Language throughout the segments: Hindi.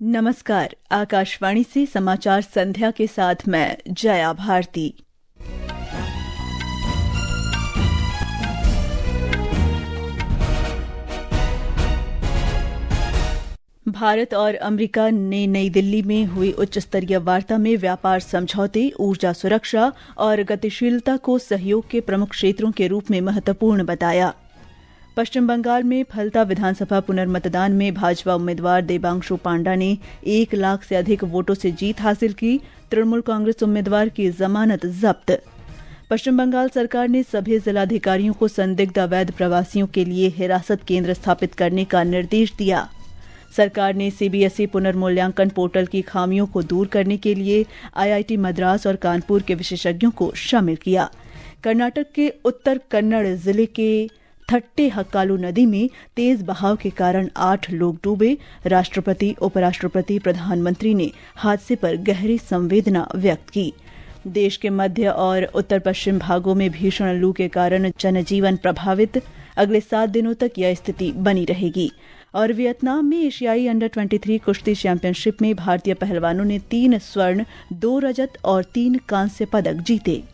नमस्कार। आकाशवाणी से समाचार संध्या के साथ मैं जया भारती। भारत और अमेरिका ने नई दिल्ली में हुई उच्च स्तरीय वार्ता में व्यापार समझौते, ऊर्जा सुरक्षा और गतिशीलता को सहयोग के प्रमुख क्षेत्रों के रूप में महत्वपूर्ण बताया। पश्चिम बंगाल में फलता विधानसभा पुनर्मतदान में भाजपा उम्मीदवार देबांशु पांडा ने 1 लाख से अधिक वोटों से जीत हासिल की। तृणमूल कांग्रेस उम्मीदवार की जमानत जब्त। पश्चिम बंगाल सरकार ने सभी जिलाधिकारियों को संदिग्ध अवैध प्रवासियों के लिए हिरासत केंद्र स्थापित करने का निर्देश दिया। सरकार ने सीबीएसई पुनर्मूल्यांकन पोर्टल की खामियों को दूर करने के लिए आईआईटी मद्रास और कानपुर के विशेषज्ञों को शामिल किया। कर्नाटक के उत्तर कन्नड़ जिले के थट्टे हक्कालू नदी में तेज बहाव के कारण 8 लोग डूबे। राष्ट्रपति, उपराष्ट्रपति, प्रधानमंत्री ने हादसे पर गहरी संवेदना व्यक्त की। देश के मध्य और उत्तर पश्चिम भागों में भीषण लू के कारण जनजीवन प्रभावित। अगले 7 दिनों तक यह स्थिति बनी रहेगी। और वियतनाम में एशियाई अंडर 23 कुश्ती चैंपियनशिप में भारतीय पहलवानों ने 3 स्वर्ण, 2 रजत और 3 कांस्य पदक जीते।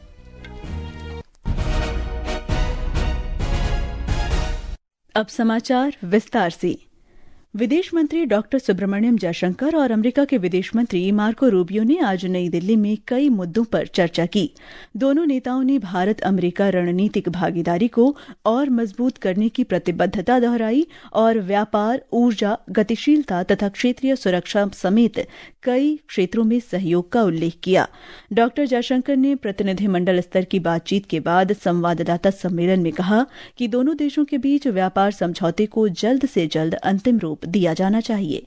अब समाचार विस्तार से। विदेश मंत्री डॉक्टर सुब्रमण्यम जयशंकर और अमेरिका के विदेश मंत्री मार्को रूबियो ने आज नई दिल्ली में कई मुद्दों पर चर्चा की। दोनों नेताओं ने भारत अमेरिका रणनीतिक भागीदारी को और मजबूत करने की प्रतिबद्धता दोहराई और व्यापार, ऊर्जा, गतिशीलता तथा क्षेत्रीय सुरक्षा समेत कई क्षेत्रों में सहयोग का उल्लेख किया। डॉक्टर जयशंकर ने प्रतिनिधिमंडल स्तर की बातचीत के बाद संवाददाता सम्मेलन में कहा कि दोनों देशों के बीच व्यापार समझौते को जल्द से जल्द अंतिम रूप दिया जाना चाहिए।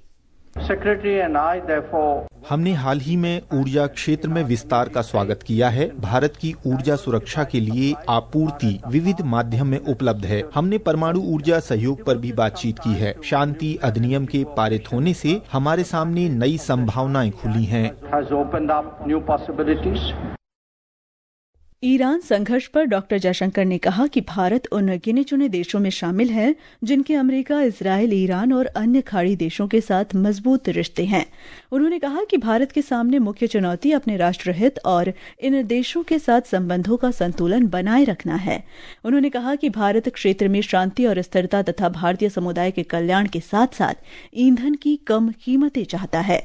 हमने हाल ही में ऊर्जा क्षेत्र में विस्तार का स्वागत किया है। भारत की ऊर्जा सुरक्षा के लिए आपूर्ति विविध माध्यम में उपलब्ध है। हमने परमाणु ऊर्जा सहयोग पर भी बातचीत की है। शांति अधिनियम के पारित होने से हमारे सामने नई संभावनाएं खुली हैं। ईरान संघर्ष पर डॉक्टर जयशंकर ने कहा कि भारत उन गिने चुने देशों में शामिल है जिनके अमेरिका, इजरायल, ईरान और अन्य खाड़ी देशों के साथ मजबूत रिश्ते हैं। उन्होंने कहा कि भारत के सामने मुख्य चुनौती अपने राष्ट्रहित और इन देशों के साथ संबंधों का संतुलन बनाए रखना है। उन्होंने कहा कि भारत क्षेत्र में शांति और स्थिरता तथा भारतीय समुदाय के कल्याण के साथ साथ ईंधन की कम कीमतें चाहता है।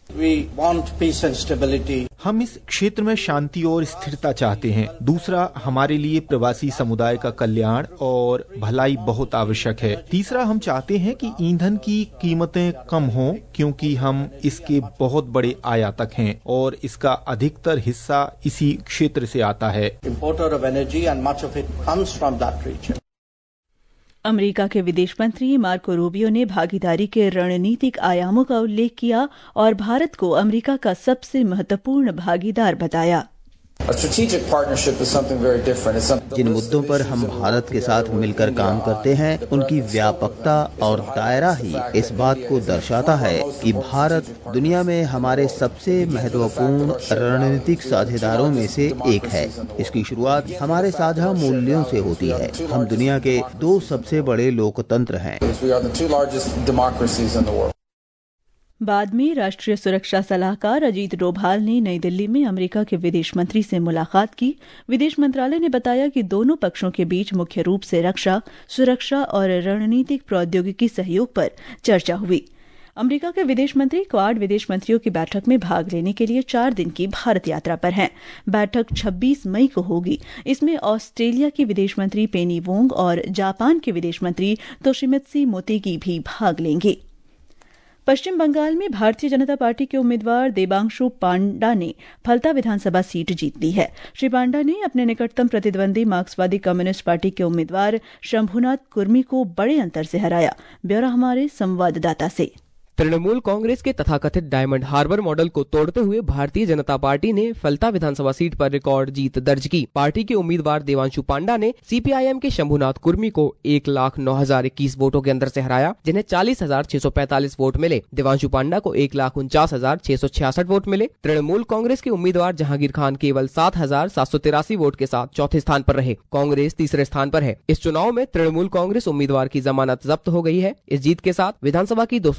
हम इस क्षेत्र में शांति और स्थिरता चाहते हैं। दूसरा, हमारे लिए प्रवासी समुदाय का कल्याण और भलाई बहुत आवश्यक है। तीसरा, हम चाहते हैं कि ईंधन की कीमतें कम हों क्योंकि हम इसके बहुत बड़े आयातक हैं और इसका अधिकतर हिस्सा इसी क्षेत्र से आता है। अमेरिका के विदेश मंत्री मार्को रूबियो ने भागीदारी के रणनीतिक आयामों का उल्लेख किया और भारत को अमेरिका का सबसे महत्वपूर्ण भागीदार बताया। जिन मुद्दों पर हम भारत के साथ मिलकर काम करते हैं, उनकी व्यापकता और दायरा ही इस बात को दर्शाता है कि भारत दुनिया में हमारे सबसे महत्वपूर्ण रणनीतिक साझेदारों में से एक है। इसकी शुरुआत हमारे साझा मूल्यों से होती है। हम दुनिया के 2 सबसे बड़े लोकतंत्र हैं। बाद में राष्ट्रीय सुरक्षा सलाहकार अजीत डोभाल ने नई दिल्ली में अमेरिका के विदेश मंत्री से मुलाकात की। विदेश मंत्रालय ने बताया कि दोनों पक्षों के बीच मुख्य रूप से रक्षा, सुरक्षा और रणनीतिक प्रौद्योगिकी सहयोग पर चर्चा हुई। अमेरिका के विदेश मंत्री क्वाड विदेश मंत्रियों की बैठक में भाग लेने के लिए 4 दिन की भारत यात्रा पर हैं। बैठक 26 मई को होगी। इसमें ऑस्ट्रेलिया की विदेश मंत्री पेनी वोंग और जापान के विदेश मंत्री तोशिमित्सु मोतेगी भी भाग लेंगे। पश्चिम बंगाल में भारतीय जनता पार्टी के उम्मीदवार देबांशु पांडा ने फलता विधानसभा सीट जीत ली है। श्री पांडा ने अपने निकटतम प्रतिद्वंदी मार्क्सवादी कम्युनिस्ट पार्टी के उम्मीदवार शंभुनाथ कुर्मी को बड़े अंतर से हराया। ब्यौरा हमारे संवाददाता से। तृणमूल कांग्रेस के तथाकथित डायमंड हार्बर मॉडल को तोड़ते हुए भारतीय जनता पार्टी ने फलता विधानसभा सीट पर रिकॉर्ड जीत दर्ज की। पार्टी के उम्मीदवार देवांशु पांडा ने सीपीआईएम के शंभुनाथ कुर्मी को 1,09,021 वोटों के अंतर से हराया, जिन्हें 40,645 वोट मिले। देवांशु पांडा को 1,49,666 वोट मिले। तृणमूल कांग्रेस के उम्मीदवार जहांगीर खान केवल 7,783 वोट के साथ चौथे स्थान पर रहे। कांग्रेस तीसरे स्थान पर है। इस चुनाव में तृणमूल कांग्रेस उम्मीदवार की जमानत जब्त हो गई है। इस जीत के साथ विधानसभा की 294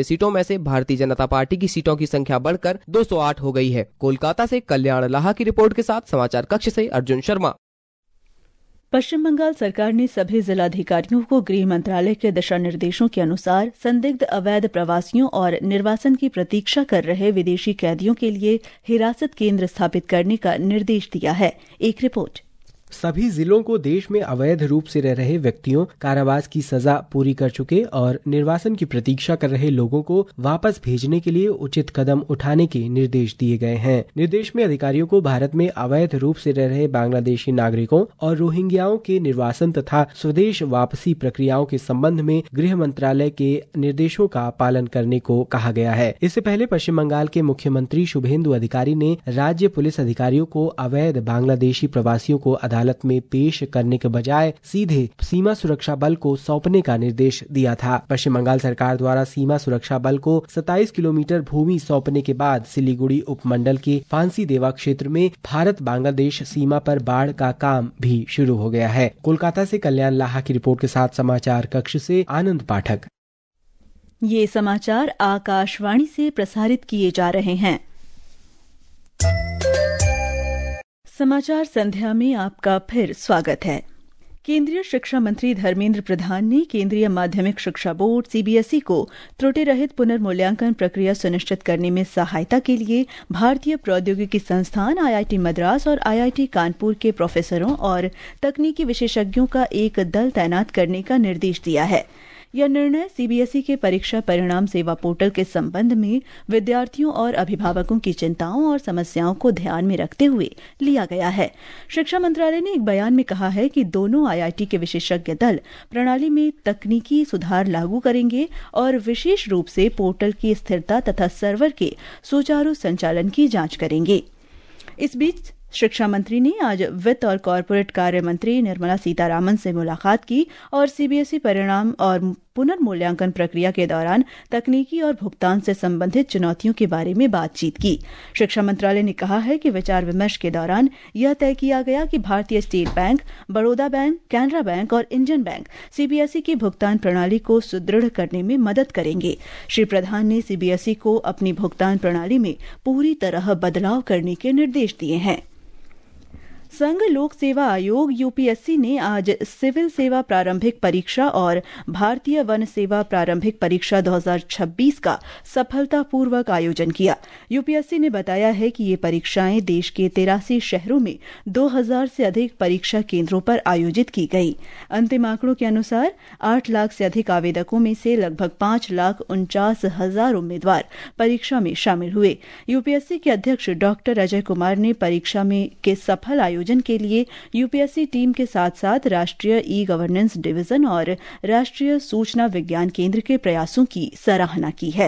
सीटों में से भारतीय जनता पार्टी की सीटों की संख्या बढ़कर 208 हो गई है। कोलकाता से कल्याण लाहा की रिपोर्ट के साथ समाचार कक्ष से अर्जुन शर्मा। पश्चिम बंगाल सरकार ने सभी जिलाधिकारियों को गृह मंत्रालय के दिशा निर्देशों के अनुसार संदिग्ध अवैध प्रवासियों और निर्वासन की प्रतीक्षा कर रहे विदेशी कैदियों के लिए हिरासत केंद्र स्थापित करने का निर्देश दिया है। एक रिपोर्ट। सभी जिलों को देश में अवैध रूप से रह रहे व्यक्तियों, कारावास की सजा पूरी कर चुके और निर्वासन की प्रतीक्षा कर रहे लोगों को वापस भेजने के लिए उचित कदम उठाने के निर्देश दिए गए हैं। निर्देश में अधिकारियों को भारत में अवैध रूप से रह रहे बांग्लादेशी नागरिकों और रोहिंग्याओं के निर्वासन तथा स्वदेश वापसी प्रक्रियाओं के संबंध में गृह मंत्रालय के निर्देशों का पालन करने को कहा गया है। इससे पहले पश्चिम बंगाल के मुख्यमंत्री शुभेंदु अधिकारी ने राज्य पुलिस अधिकारियों को अवैध बांग्लादेशी प्रवासियों को अदालत में पेश करने के बजाय सीधे सीमा सुरक्षा बल को सौंपने का निर्देश दिया था। पश्चिम बंगाल सरकार द्वारा सीमा सुरक्षा बल को 27 किलोमीटर भूमि सौंपने के बाद सिलीगुड़ी उपमंडल के फांसी देवा क्षेत्र में भारत बांग्लादेश सीमा पर बाढ़ का काम भी शुरू हो गया है। कोलकाता से कल्याण लाहा की रिपोर्ट के साथ समाचार कक्ष से आनंद पाठक। ये समाचार आकाशवाणी से प्रसारित किए जा रहे हैं। समाचार संध्या में आपका फिर स्वागत है। केंद्रीय शिक्षा मंत्री धर्मेंद्र प्रधान ने केंद्रीय माध्यमिक शिक्षा बोर्ड सीबीएसई को त्रुटि रहित पुनर्मूल्यांकन प्रक्रिया सुनिश्चित करने में सहायता के लिए भारतीय प्रौद्योगिकी संस्थान आईआईटी मद्रास और आईआईटी कानपुर के प्रोफेसरों और तकनीकी विशेषज्ञों का एक दल तैनात करने का निर्देश दिया है। यह निर्णय सीबीएसई के परीक्षा परिणाम सेवा पोर्टल के संबंध में विद्यार्थियों और अभिभावकों की चिंताओं और समस्याओं को ध्यान में रखते हुए लिया गया है। शिक्षा मंत्रालय ने एक बयान में कहा है कि दोनों आईआईटी के विशेषज्ञ दल प्रणाली में तकनीकी सुधार लागू करेंगे और विशेष रूप से पोर्टल की स्थिरता तथा सर्वर के सुचारू संचालन की जांच करेंगे। इस बीच शिक्षा मंत्री ने आज वित्त और कॉरपोरेट कार्य मंत्री निर्मला सीतारामन से मुलाकात की और सीबीएसई परिणाम और पुनर्मूल्यांकन प्रक्रिया के दौरान तकनीकी और भुगतान से संबंधित चुनौतियों के बारे में बातचीत की। शिक्षा मंत्रालय ने कहा है कि विचार विमर्श के दौरान यह तय किया गया कि भारतीय state bank, Baroda bank, Canara bank और इंडियन बैंक सीबीएसई की भुगतान प्रणाली को सुदृढ़ करने में मदद करेंगे। श्री प्रधान ने सीबीएसई को अपनी भुगतान प्रणाली में पूरी तरह बदलाव करने के निर्देश दिए हैं। संघ लोक सेवा आयोग यूपीएससी ने आज सिविल सेवा प्रारंभिक परीक्षा और भारतीय वन सेवा प्रारंभिक परीक्षा 2026 का सफलतापूर्वक आयोजन किया। यूपीएससी ने बताया है कि ये परीक्षाएं देश के 83 शहरों में 2000 से अधिक परीक्षा केंद्रों पर आयोजित की गई। अंतिम आंकड़ों के अनुसार 8 लाख से अधिक आवेदकों में से लगभग 5,49,000 उम्मीदवार परीक्षा में शामिल हुए। यूपीएससी के अध्यक्ष डॉक्टर अजय कुमार ने परीक्षा में के सफल आयोजन के लिए यूपीएससी टीम के साथ साथ राष्ट्रीय ई गवर्नेंस डिवीजन और राष्ट्रीय सूचना विज्ञान केंद्र के प्रयासों की सराहना की है।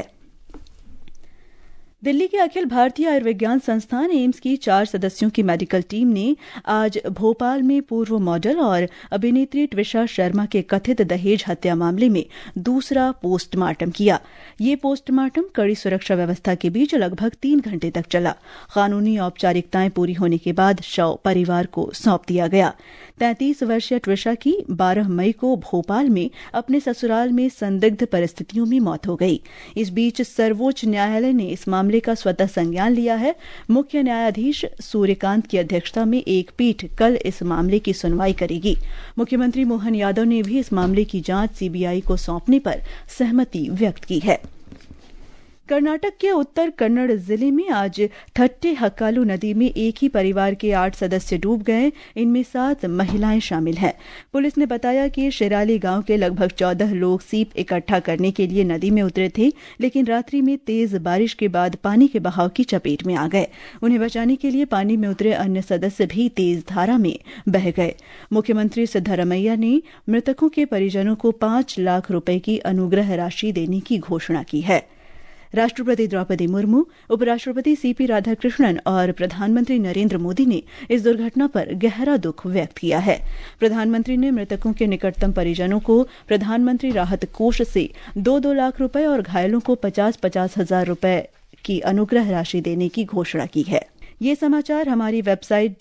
दिल्ली के अखिल भारतीय आयुर्विज्ञान संस्थान एम्स की 4 सदस्यों की मेडिकल टीम ने आज भोपाल में पूर्व मॉडल और अभिनेत्री ट्विशा शर्मा के कथित दहेज हत्या मामले में दूसरा पोस्टमार्टम किया। ये पोस्टमार्टम कड़ी सुरक्षा व्यवस्था के बीच लगभग 3 घंटे तक चला। कानूनी औपचारिकताएं पूरी होने के बाद शव परिवार को सौंप दिया गया। 33 वर्षीय ट्विशा की 12 मई को भोपाल में अपने ससुराल में संदिग्ध परिस्थितियों में मौत हो गई। इस बीच सर्वोच्च न्यायालय ने इस मामले का स्वतः संज्ञान लिया है। मुख्य न्यायाधीश सूर्यकांत की अध्यक्षता में एक पीठ कल इस मामले की सुनवाई करेगी। मुख्यमंत्री मोहन यादव ने भी इस मामले की जांच सीबीआई को सौंपने पर सहमति व्यक्त की है। कर्नाटक के उत्तर कन्नड़ जिले में आज थट्टे हक्कालू नदी में एक ही परिवार के 8 सदस्य डूब गए। इनमें 7 महिलाएं शामिल हैं। पुलिस ने बताया कि शिराली गांव के लगभग 14 लोग सीप इकट्ठा करने के लिए नदी में उतरे थे, लेकिन रात्रि में तेज बारिश के बाद पानी के बहाव की चपेट में आ गए। उन्हें बचाने के लिए पानी में उतरे अन्य सदस्य भी तेज धारा में बह गए। मुख्यमंत्री सिद्धारमैया ने मृतकों के परिजनों को 5 लाख रुपए की अनुग्रह राशि देने की घोषणा की है। राष्ट्रपति द्रौपदी मुर्मू, उपराष्ट्रपति सीपी राधाकृष्णन और प्रधानमंत्री नरेंद्र मोदी ने इस दुर्घटना पर गहरा दुख व्यक्त किया है। प्रधानमंत्री ने मृतकों के निकटतम परिजनों को प्रधानमंत्री राहत कोष से 2-2 लाख रुपए और घायलों को 50-50 हजार रुपए की अनुग्रह राशि देने की घोषणा की है। ये समाचार हमारी वेबसाइट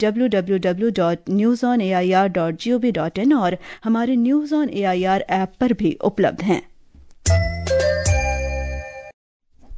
www.newsonair.gov.in और हमारे न्यूज ऑन एआईआर ऐप पर भी उपलब्ध हैं।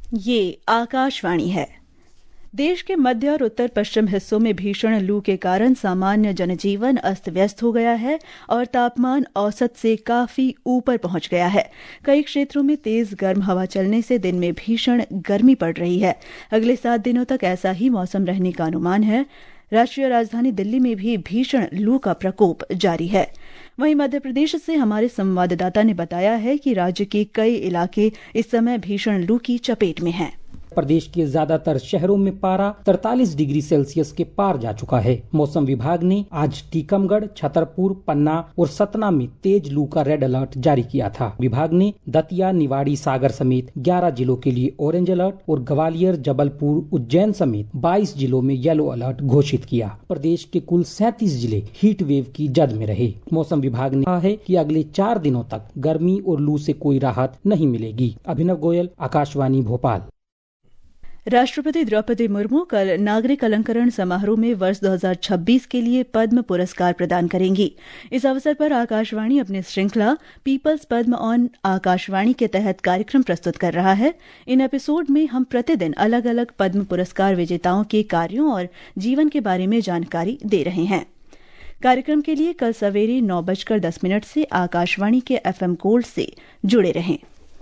ये आकाशवाणी है। देश के मध्य और उत्तर पश्चिम हिस्सों में भीषण लू के कारण सामान्य जनजीवन अस्त व्यस्त हो गया है और तापमान औसत से काफी ऊपर पहुंच गया है। कई क्षेत्रों में तेज गर्म हवा चलने से दिन में भीषण गर्मी पड़ रही है। अगले 7 दिनों तक ऐसा ही मौसम रहने का अनुमान है। राष्ट्रीय राजधानी दिल्ली में भी भीषण लू का प्रकोप जारी है। वहीं मध्य प्रदेश से हमारे संवाददाता ने बताया है कि राज्य के कई इलाके इस समय भीषण लू की चपेट में हैं। प्रदेश के ज्यादातर शहरों में पारा 43 डिग्री सेल्सियस के पार जा चुका है। मौसम विभाग ने आज टीकमगढ़, छतरपुर, पन्ना और सतना में तेज लू का रेड अलर्ट जारी किया था। विभाग ने दतिया, निवाड़ी, सागर समेत 11 जिलों के लिए ऑरेंज अलर्ट और ग्वालियर, जबलपुर, उज्जैन समेत 22 जिलों में येलो अलर्ट घोषित किया। प्रदेश के कुल 37 जिले हीट वेव की जद में रहे। मौसम विभाग ने कहा है कि अगले 4 दिनों तक गर्मी और लू से कोई राहत नहीं मिलेगी। अभिनव गोयल, आकाशवाणी, भोपाल। राष्ट्रपति द्रौपदी मुर्मू कल नागरिक अलंकरण समारोह में वर्ष 2026 के लिए पद्म पुरस्कार प्रदान करेंगी। इस अवसर पर आकाशवाणी अपनी श्रृंखला पीपल्स पद्म ऑन आकाशवाणी के तहत कार्यक्रम प्रस्तुत कर रहा है। इन एपिसोड में हम प्रतिदिन अलग अलग पद्म पुरस्कार विजेताओं के कार्यों और जीवन के बारे में जानकारी दे रहे हैं। कार्यक्रम के लिए कल सवेरे 9:10 से आकाशवाणी के FM गोल्ड से जुड़े रहें।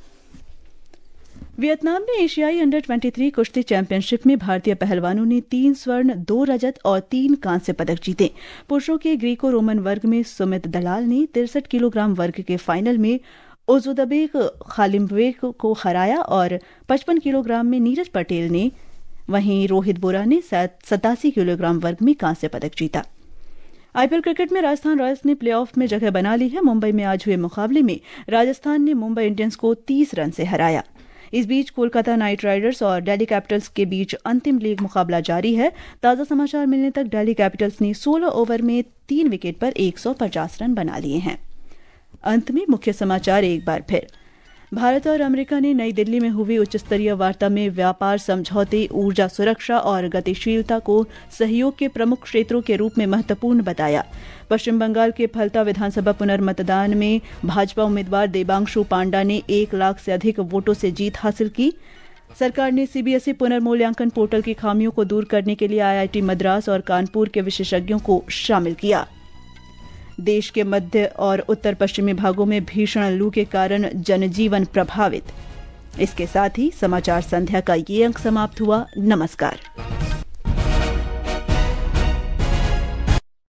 वियतनाम में एशियाई अंडर 23 कुश्ती चैंपियनशिप में भारतीय पहलवानों ने 3 स्वर्ण, 2 रजत और 3 कांस्य पदक जीते। पुरुषों के ग्रीको रोमन वर्ग में सुमित दलाल ने 63 किलोग्राम वर्ग के फाइनल में उज़ुदबेक खालिम्बेक को हराया और 55 किलोग्राम में नीरज पटेल ने, वहीं रोहित बोरा ने 87 किलोग्राम वर्ग में कांस्य पदक जीता। IPL क्रिकेट में राजस्थान रॉयल्स ने प्लेऑफ में जगह बना ली है। मुंबई में आज हुए मुकाबले में राजस्थान ने मुंबई इंडियंस को 30 रन से हराया। इस बीच कोलकाता नाइट राइडर्स और दिल्ली कैपिटल्स के बीच अंतिम लीग मुकाबला जारी है। ताजा समाचार मिलने तक दिल्ली कैपिटल्स ने 16 ओवर में 3 विकेट पर 150 रन बना लिए हैं। अंत में मुख्य समाचार एक बार फिर। भारत और अमेरिका ने नई दिल्ली में हुई उच्च स्तरीय वार्ता में व्यापार समझौते, ऊर्जा सुरक्षा और गतिशीलता को सहयोग के प्रमुख क्षेत्रों के रूप में महत्वपूर्ण बताया। पश्चिम बंगाल के फलता विधानसभा पुनर्मतदान में भाजपा उम्मीदवार देबांशु पांडा ने 1 लाख से अधिक वोटों से जीत हासिल की। सरकार ने CBSE पुनर्मूल्यांकन पोर्टल की खामियों को दूर करने के लिए IIT मद्रास और कानपुर के विशेषज्ञों को शामिल किया। देश के मध्य और उत्तर पश्चिमी भागों में भीषण लू के कारण जनजीवन प्रभावित। इसके साथ ही समाचार संध्या का ये अंक समाप्त हुआ। नमस्कार।